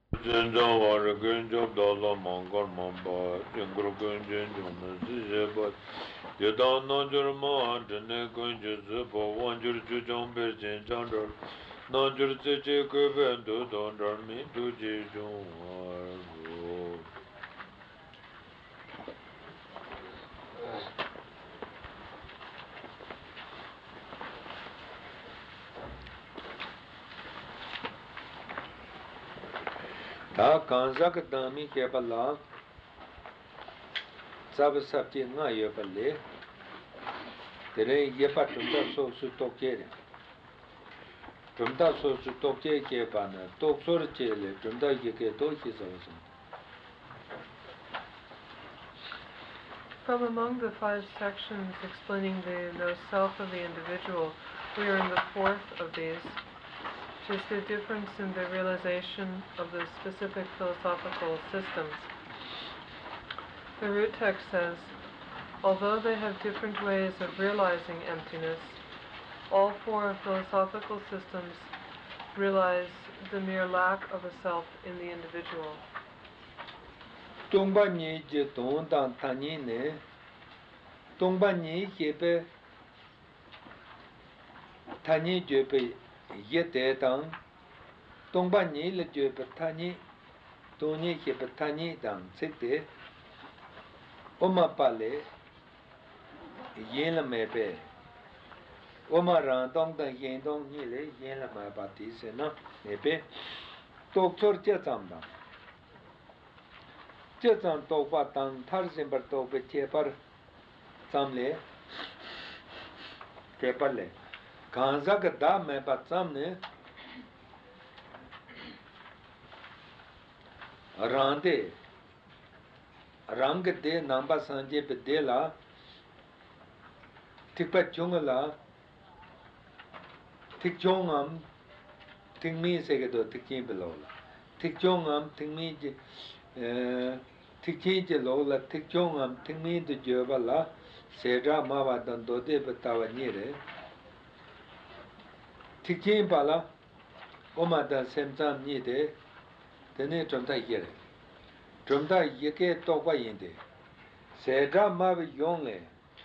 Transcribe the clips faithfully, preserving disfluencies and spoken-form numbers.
Zenjan var genjab dala mangar mamba jengro genjen jona zijebat yadan nanjur ma dene genje zeba wanjur jujang ber zenjan dar nanjur zeche keben do dandar mi do jejong war ta kanzak dami kebala sab sabji nga yobale tere yepa tumda so su tokere tumda so su tokje kebana toksor chele tumda yeke to hisawasam. From among the five sections explaining the no self of the individual, we are in the fourth of these, which is the difference in the realization of the specific philosophical systems. The root text says, although they have different ways of realizing emptiness, all four philosophical systems realize the mere lack of a self in the individual. Tongba Nyi Je Tong Dang Tanyi Ne Tongba Nyi Hebe Tanyi Jebe Ye De Dang Tongba Nyi Le Jebe Tanyi Tonyi Hebe Tanyi Dang Sekde Oma Pale Yen La Mebe Oma Rang Dong Dang Yen Dong Nyi Le Yen La Meba Ti Se Na Mebe Tokchor Je Tsam Dang Chezan tokpa tang thar simbar tokpe chepar samle chepar le kanza ka da me pa samne rande rang de namba sanje pe de la tikpa chung la tik chong am tik mi se ke do tik chin pe lo la tik chong am tik mi je tik chin je lo la tik chong am tik mi de je ba la se ra ma wa dan do de pe ta wa ni re tik chin pa la o ma da sem sam ni de de ne chom ta ye re chom ta ye ke to kwa yin de se ra ma bi yong le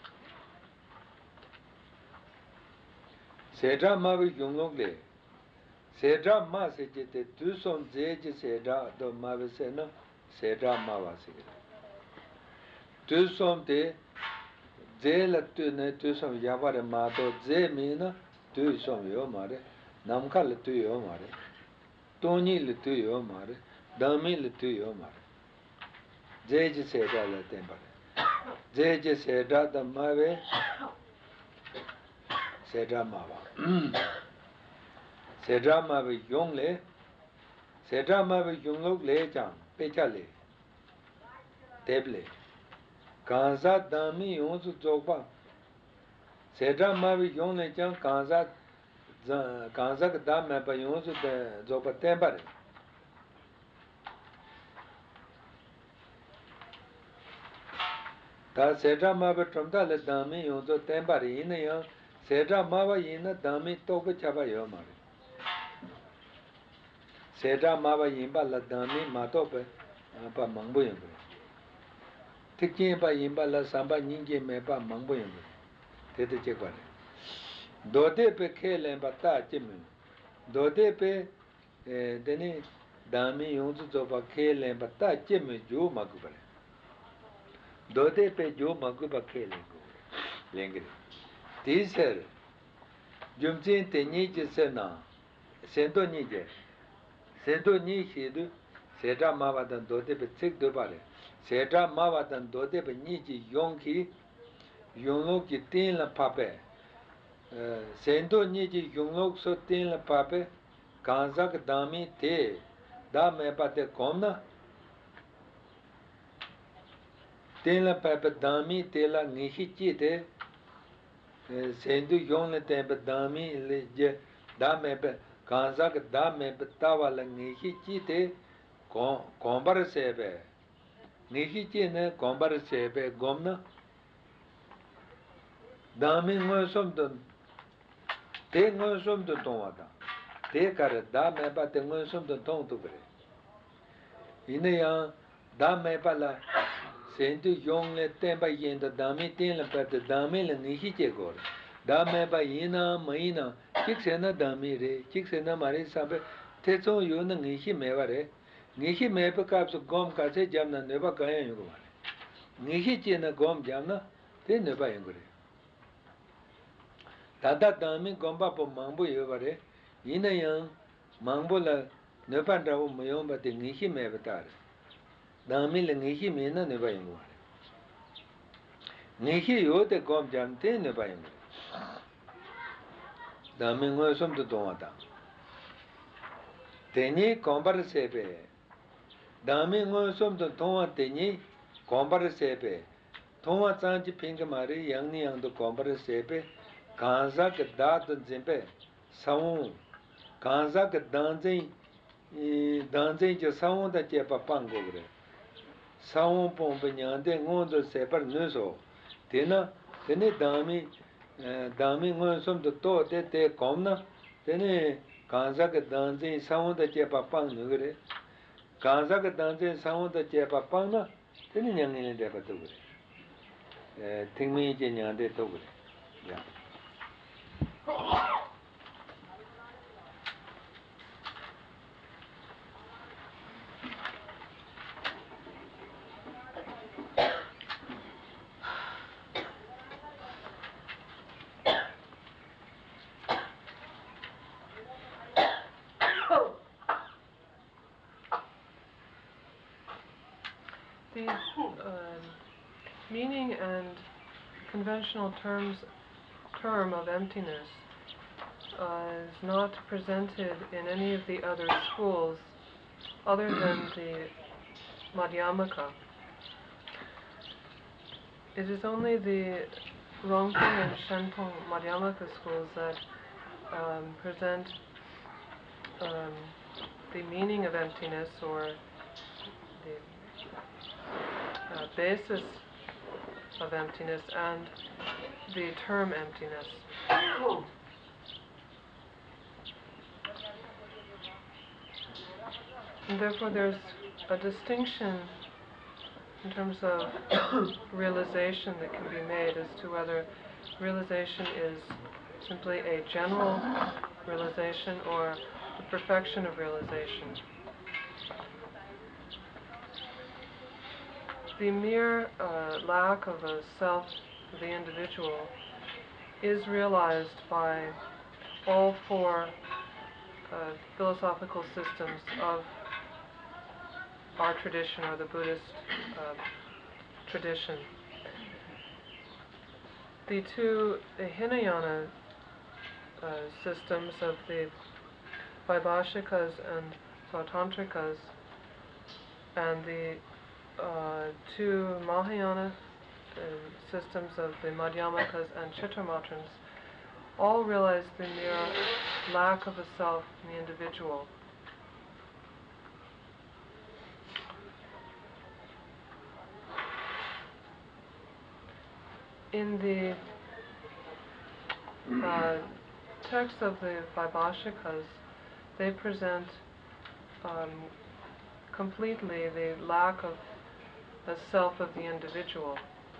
se ra ma bi yong lo le se ra ma se je te du som je je se ra do ma bi se na se ra ma wa se du som de je la tu ne du som ya ba re ma do je mi na du som yo ma re nam ka le tu yo ma re to ni le tu yo ma re da mi le tu yo ma re je je se ra le ten ba re je je se ra da ma ve se ra ma wa se ra ma ve yong le se ra ma ve yong lo le chang pe cha le deb le kanza da mi yong su jog pa se ra ma ve yong le chang kanza kanza ka da me pa yong su de jog pa ten ba re ta se ra ma ve trom da le da mi yong su ten ba re yin ya se ra ma va yin na da mi to pa cha ba yo ma re se ra ma va yin ba la da mi ma to pa pa mang bu yin tik chin pa yin ba la sam pa nin je me pa mang bu yin te te che pa re do de pe khe len pa ta che me do de pe de ne da mi yong su zo pa khe len pa ta che me jo ma ku pa re do de pe jo ma ku pa khe len ku len ge ti ser jum chin te ni je se na sen do ni je sen do ni shi du se ra ma va dan do de pe tsik do pa re se ra ma va dan do de pe ni ji yong ki yong lo ki tin la pa pe sen do ni ji yong lo so tin la pa pe kanza ka da mi te da me pa te kom na tin la pa pe da mi te la ngi hi chi te sen do yong le te pe da mi le je da me pe kanza ka da me pe ta wa la ngi hi chi te kom bar se pe ngi hi chi ne kom bar se pe gom na da mi ngo som to te ngo som to tong wa da te kar da me pa te ngo som to tong tu bre Inaya Dame Pala Sendu Yong le Tempa Yenda Dami Tin la Pet Dame la Nihi Jegor. Dame Ba Yina Maina Chiksena Dami Re Chiksena Mari Sabe Tetson Yuna Nihi Mevare Nihi Mepa Caps Gom Kase Jamna Neva Kaya Yugumare. Nihi China Gom Jamna, they never angry. Tata Dami Gomba po Mambu Yovare, Inayang Mambola Nepanda Mayomba de Nihi Mevatar. Dami la Nihi Mina never angry. Nihi Yo de Gom Jam, they never angry. Dami was some to Donata. Teni Combar Sepe. Dami was some to Toma Teni Combar Sepe. Toma Sanji Pinkamari, Yangi and the Combar Sepe. Kanzak dat zimpe saung kanzak danzin danzin je saung da je pa pango gre saung pom pe nyande ngon do se par nuso tena tene dami dami ngon som do to te te komna tene kanzak danzin saung da je pa pang nu gre kanzak danzin saung da je pa pang na tene nyang ne de pa to gre tingmi je nyande to gre ya. The um, meaning and conventional terms term of emptiness uh, is not presented in any of the other schools other than the Madhyamaka. It is only the Rongping and Shenpong Madhyamaka schools that um, present um, the meaning of emptiness or the uh, basis of emptiness and the term emptiness. And therefore there's a distinction in terms of realization that can be made as to whether realization is simply a general realization or the perfection of realization. The mere uh, lack of a self, the individual, is realized by all four uh, philosophical systems of our tradition, or the Buddhist uh, tradition. The two the Hinayana uh, systems of the Vaibhashikas and Sautantrikas, and the uh, two Mahayana uh, systems of the Madhyamakas and Chittamatrans, all realize the mere lack of a self in the individual. In the uh, text of the Vaibhashikas, they present um, completely the lack of the self of the individual.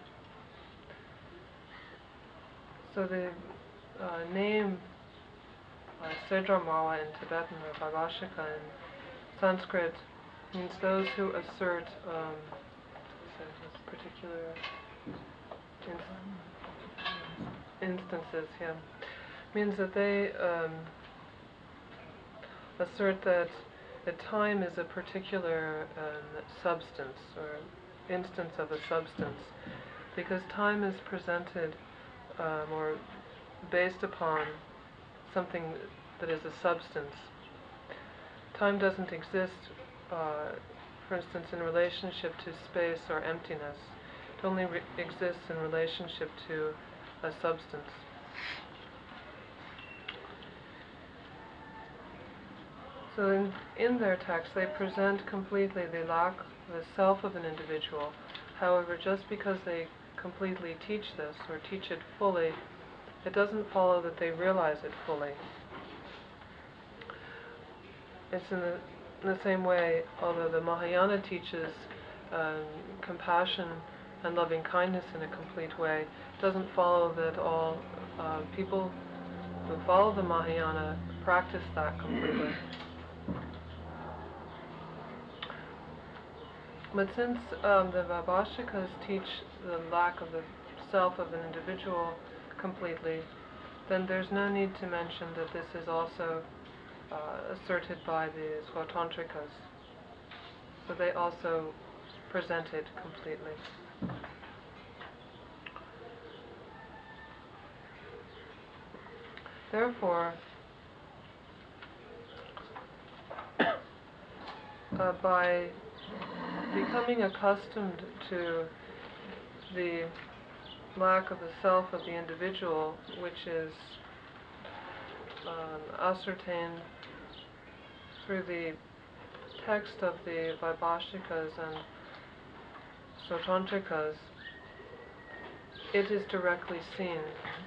So the uh, name uh, Sedra-Mawa in Tibetan, or Vaibhashika in Sanskrit, means those who assert um, this particular in- instances, yeah, means that they um, assert that that time is a particular um, substance or instance of a substance, because time is presented um, or based upon something that is a substance. Time doesn't exist, uh, for instance, in relationship to space or emptiness. It only re- exists in relationship to a substance. So in, in their text, they present completely the lack, the self of an individual. However, just because they completely teach this or teach it fully, it doesn't follow that they realize it fully. It's in the In the same way, although the Mahayana teaches um, compassion and loving kindness in a complete way, it doesn't follow that all uh, people who follow the Mahayana practice that completely. But since um, the Vaibhashikas teach the lack of the self of an individual completely, then there's no need to mention that this is also uh, asserted by the Swatantrikas. So they also present it completely. Therefore, uh, by becoming accustomed to the lack of the self of the individual, which is um, ascertained through the text of the Vaibhashikas and Swatantrikas, it is directly seen.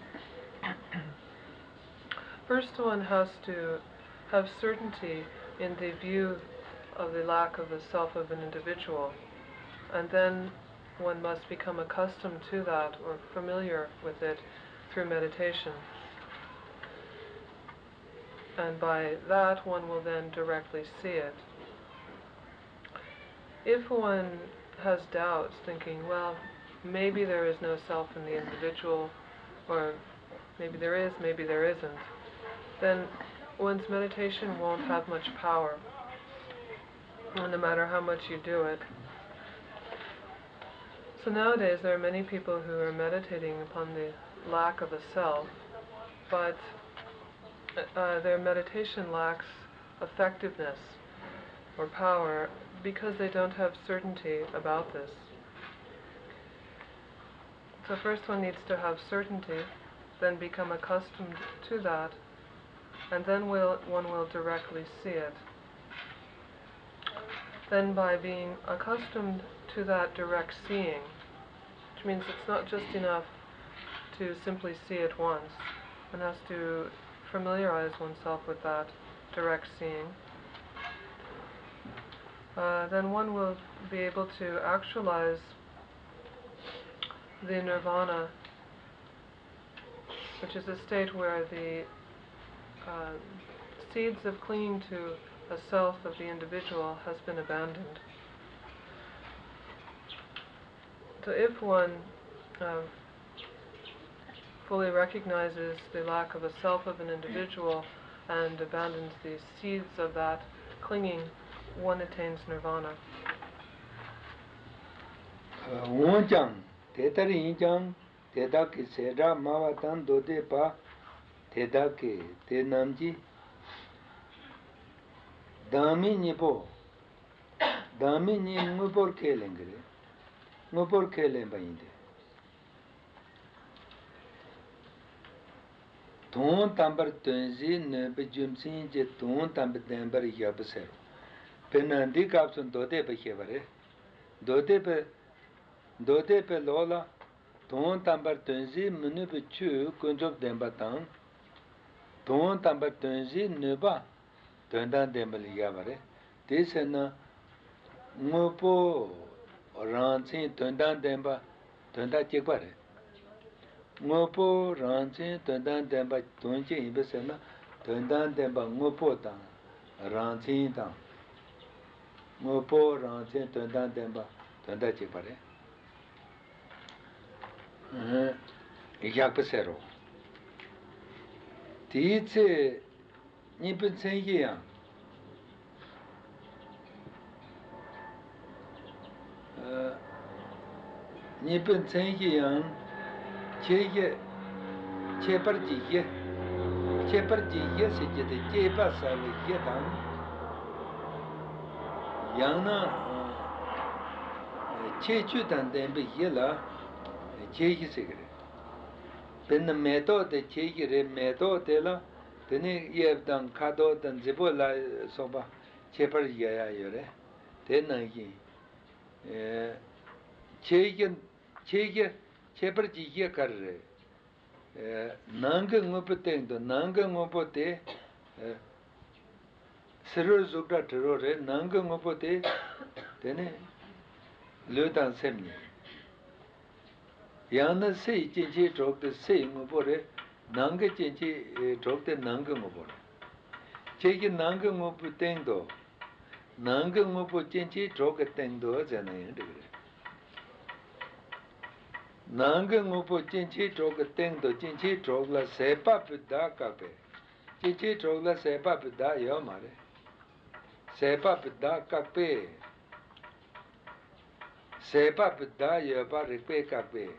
First, one has to have certainty in the view of the lack of the self of an individual, and then one must become accustomed to that or familiar with it through meditation. And by that, one will then directly see it. If one has doubts, thinking, well, maybe there is no self in the individual, or maybe there is, maybe there isn't, then one's meditation won't have much power, no matter how much you do it. So nowadays there are many people who are meditating upon the lack of a self, but uh, their meditation lacks effectiveness or power because they don't have certainty about this. So first one needs to have certainty, then become accustomed to that, and then will, one will directly see it. Then by being accustomed to that direct seeing, which means it's not just enough to simply see it once, one has to familiarize oneself with that direct seeing, uh, then one will be able to actualize the nirvana, which is a state where the uh, seeds of clinging to a self of the individual has been abandoned. So if one uh, fully recognizes the lack of a self of an individual and abandons the seeds of that clinging, one attains nirvana. Wonjang, tetari injang, tetaki sedra mawatan dode pa, tetaki te namji, dami nipo, dami ni ngupor kelengre, ngupor kelen bayinde. Ton tambar tunzi nebe jumsin je ton tambar dambar yabsero. Penandi kapsun dode pa khevare, dode pa dode pe lola ton tambar tunzi munu pe chu kunjob demba tang ton tambar tunzi neba tondan dembal yavare desena ngopo ranchin tondan demba tonda chekpare ngopo ranchin tondan demba tonje ibesena tondan demba ngopo tang ranchin tang ngopo ranchin tondan demba tonda chekpare yakpasero. Tiitse nipin tsengi yang nipin tsengi yang cheye chepar jiye chepar jiye se jede chepa sawe ye dang yang na chechu dan denbe ye la cheye se gre penna meto de cheye re meto de la tene yebdan kado dan zibo la soba chepar yaya yore tena yi cheye cheye chepar jiye kar re nanga ngopo tengdo nanga ngopo te Sero Zukta Terore, Nanga Mopote, Tene, Lutan Semni. Yana say Chinchi drop the same Mopore, Nanga Chinchi drop the Nanga Mopore. Cheki Nanga Moputendo, Nanga Mopo Chinchi drop a tendo as an end. Nanga Mopo Chinchi drop a tendo, Chinchi drop la Sepa Pida Cape. Chinchi drop la Sepa Pida Yomare. Sepa Pida Cape. Sepa Pida Yoba Repe Cape.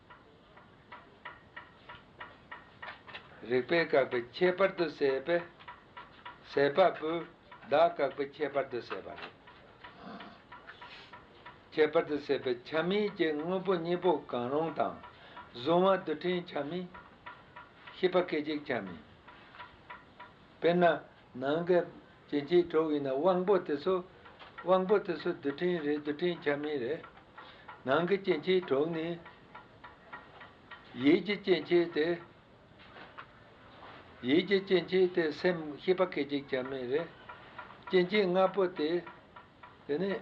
Repe Cape, Cheper to Sepe. Sepa Pu, Da Cape, Cheper to Sepa. Cheper to Sepe, Chami, Jengupo Nipo Kanong Tang. Zoma Dutin Chami, Hipakejik Chami. Pena Nanga Chinchi Tro in a one boat so, one boat so Dutin Re, Dutin Chami Re. Nanga Chinchi Tro ni Yeji Chinchi te. Yeji Chinchi te Sem Hipakejik Chami Re. Chinchi Ngapote, then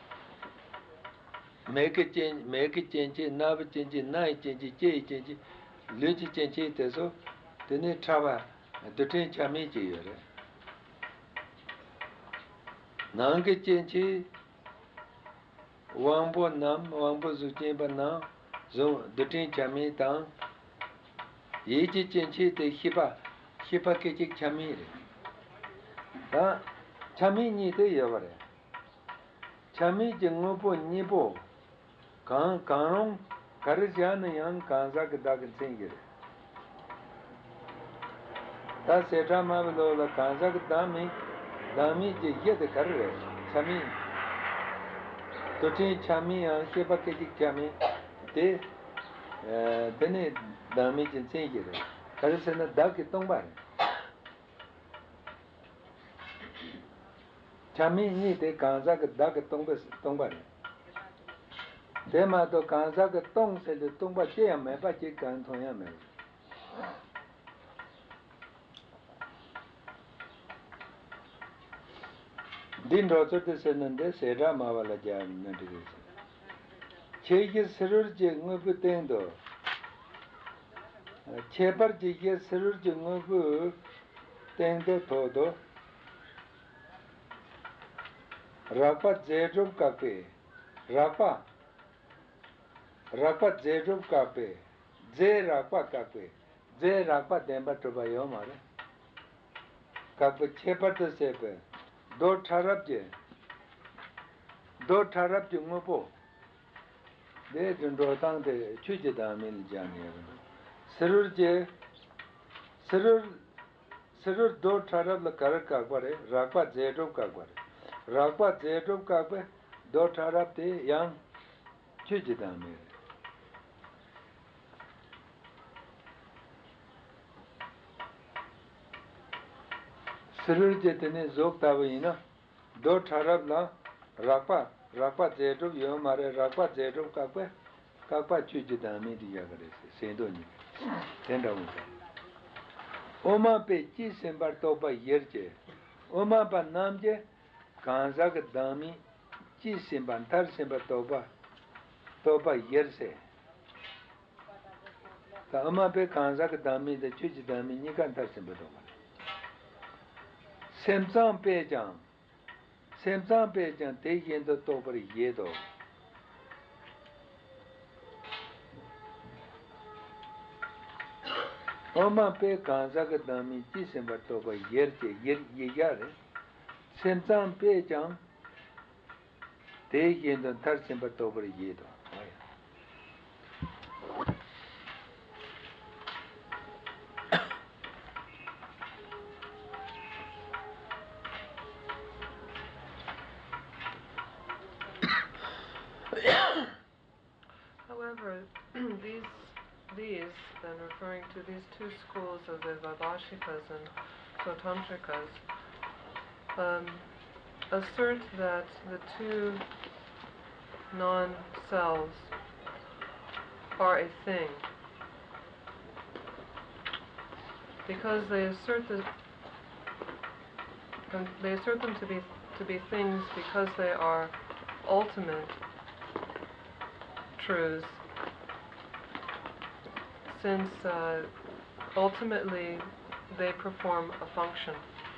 make a change, make a change, nav change, night change, jay change, luchi change, teso, then it trava, the train chamichi. Nanga change, wambo nam, wambo zuchimba now, zo, the train chami down, yeji change, the hipa, hipa kechik chamiri. Chami ni te yavare. Chami jengopo nipo. Kan kanong karisyan yang kansa kedakin singir. Ta setra mablo la kansa kedami dami je yed karre. Chami. Toti chami yang siapa kejik chami te dene dami jen singir. Karisyan dak tongbar. Chami ni te kansa kedak tongbar tongbar. Dema to kansa ke tong se de tong ba che me ba che kan thong ya me. Din ro to de se nande se ra ma wala ja na de se. Che ge serur je ngo bu ten do. Che par je ge serur je ngo bu ten do to do. Rapa je ro ka pe. Rapa Rapa Zerup Kape, Ze Rapa Kape, Ze Rapa Demba Tobayo Mare, Kape Chepat Sepe, Do Tarapje, Do Tarapje Mopo, De Dundotang de Chujidamil Jani, Serurje, Serur, Serur Do Tarap the Karakakare, Rapa Zerup Kakare, Rapa Zerup Kape, Do Tarap de Yang Chujidamil. Serur jetene zok tawina do tharab la rakpa rakpa zetup yo mare rakpa zetup kakpa kakpa chujidami diya kare se sendo ni tenda unsa oma pe chi sembar topa yerche oma pa namje kanza ka dami chi sembar tar sembar topa topa yerse ta oma pe kanza ka dami de chujidami nikan tar sembar topa Semsang Pejang, Semsang Pejang, they get the top yedo. Oma Pe Kanzaka Dami, December Toba, Yerche, Yere, Semsang Pejang, they get the third December Toba yedo. However, these, these, then referring to these two schools of the Vaibhashikas and Sotantrikas, um, assert that the two non-selves are a thing, because they assert that And they assert them to be to be things because they are ultimate truths, since uh, ultimately they perform a function.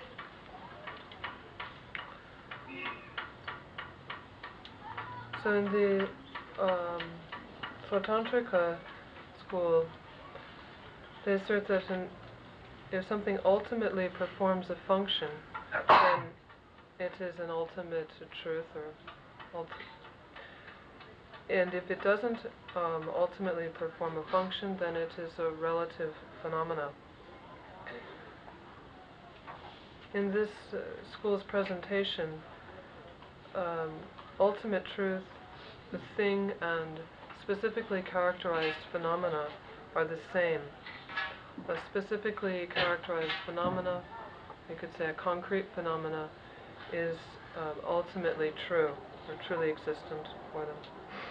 So in the um, Svatantrika school, they assert that in, if something ultimately performs a function, then it is an ultimate truth, or ulti and if it doesn't um, ultimately perform a function, then it is a relative phenomena. In this uh, school's presentation, um, ultimate truth, the thing, and specifically characterized phenomena are the same. A specifically characterized phenomena, you could say a concrete phenomena, is um, ultimately true, or truly existent for them.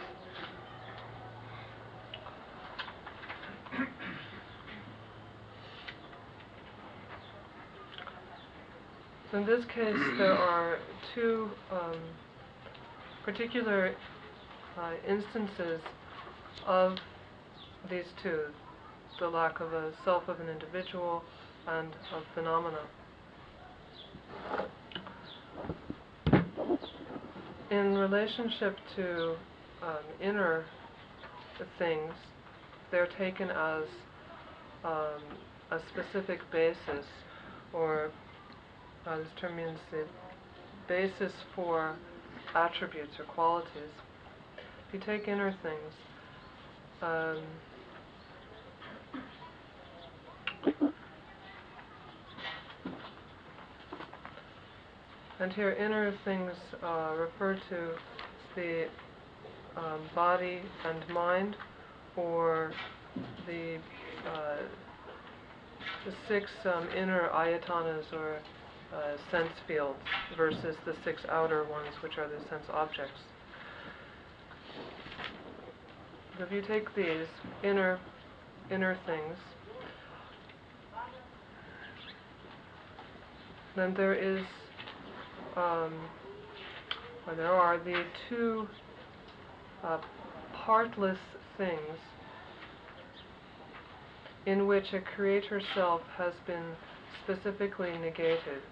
So in this case, there are two um, particular uh, instances of these two, the lack of a self of an individual and of phenomena. In relationship to um, inner things, they're taken as um, a specific basis, or uh, this term means the basis for attributes or qualities. If you take inner things, um, and here inner things uh, refer to the um, body and mind, or the uh, the six um, inner ayatanas, or uh, sense fields, versus the six outer ones, which are the sense objects. So if you take these inner inner things, then there is, um, or there are the two uh, partless things in which a creator self has been specifically negated.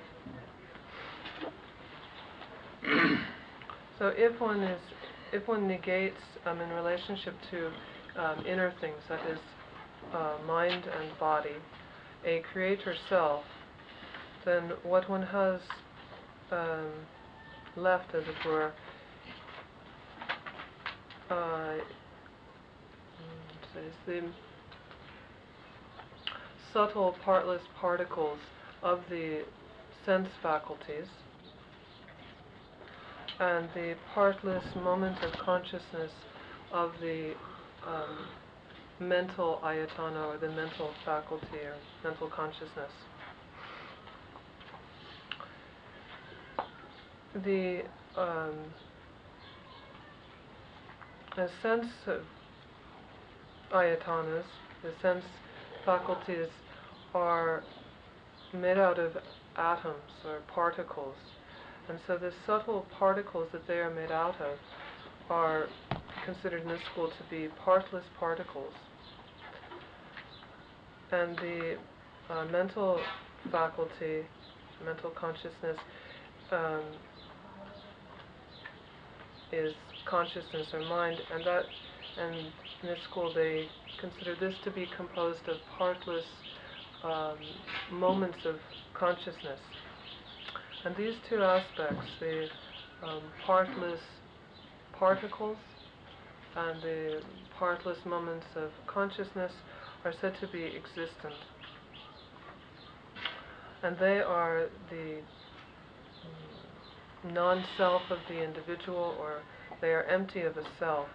So if one is, if one negates um, in relationship to um, inner things, that is uh, mind and body, a creator self, then what one has um, left, as it were, uh, is the subtle partless particles of the sense faculties, and the partless moment of consciousness of the um, mental ayatana, or the mental faculty, or mental consciousness. The um, the sense ayatanas, the sense faculties, are made out of atoms or particles. And so the subtle particles that they are made out of are considered in this school to be partless particles. And the uh, mental faculty, mental consciousness, um, is consciousness or mind, and that, and in this school they consider this to be composed of partless um, moments of consciousness. And these two aspects, the um, partless particles and the partless moments of consciousness, are said to be existent. And they are the mm, non-self of the individual, or they are empty of a self.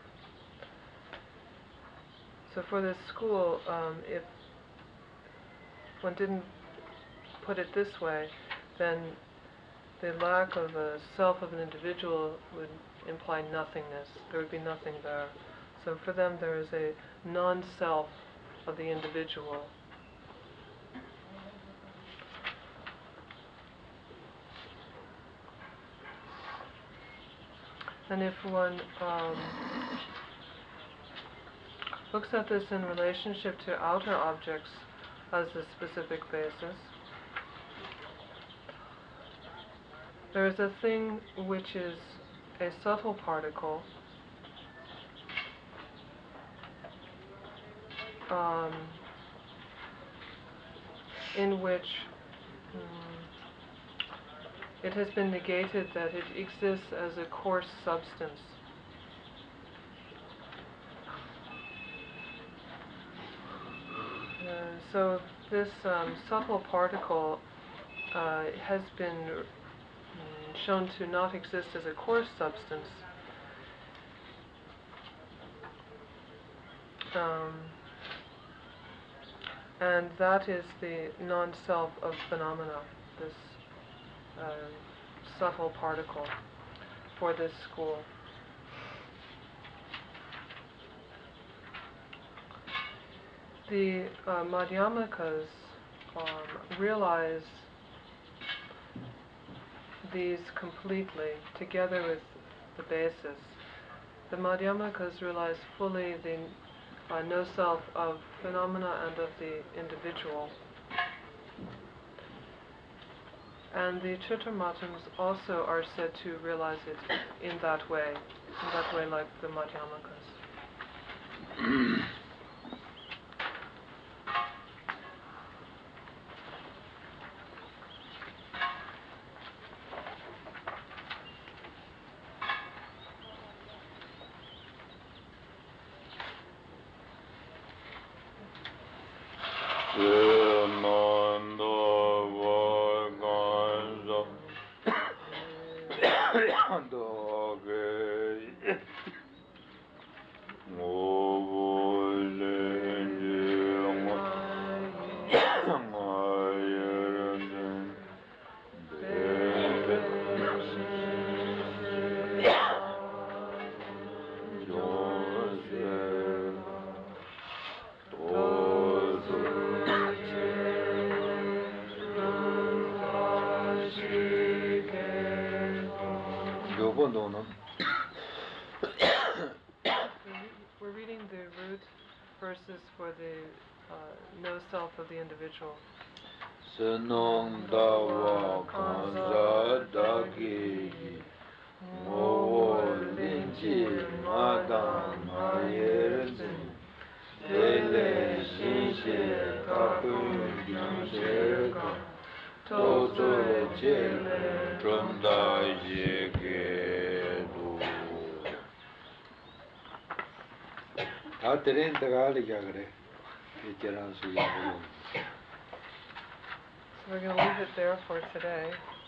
So for this school, um, if one didn't put it this way, then the lack of a self of an individual would imply nothingness. There would be nothing there. So for them, there is a non-self of the individual. And if one um, looks at this in relationship to outer objects as a specific basis, there is a thing which is a subtle particle um, in which um, it has been negated that it exists as a coarse substance. Uh, so this um, subtle particle uh, has been um, shown to not exist as a coarse substance. Um, and that is the non-self of phenomena, this uh, subtle particle for this school. The uh, Madhyamakas um, realize these completely together with the basis. The Madhyamakas realize fully the uh, no self of phenomena and of the individual. And the Chitramatams also are said to realize it in that way, in that way like the Madhyamakas. We're reading the root verses for the uh, no self of the individual. Senong dawa kanza dagi Mowo linchi madang mayerzen Dele shinshe takun gyansherga Tozo chele tromda yegedu Ta teren tagali jagre Kecharan suya. So we're going to leave it there for today.